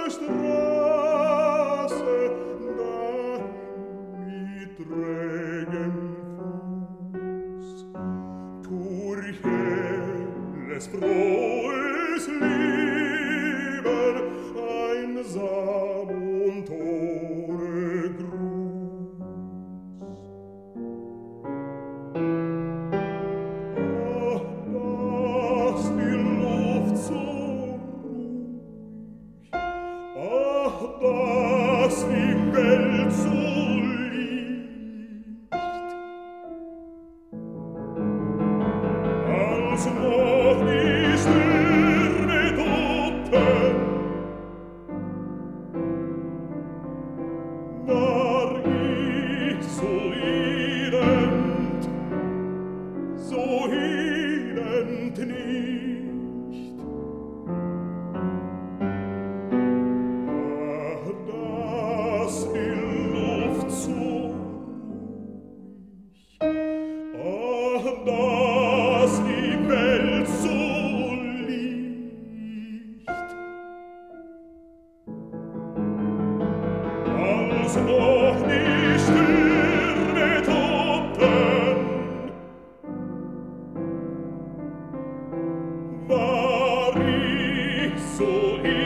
Straße dahin mit trägem Fuß. Durch helles, frohes Leben einsam und ohne Gruß. Ach, dass die Luft so ruhig, ach, dass die Welt so licht, als noch die Sterne toten, war ich so elend nicht. Ach, dass die Luft so ruhig, ach, dass die Welt so licht, als noch die Sterne toten, war ich so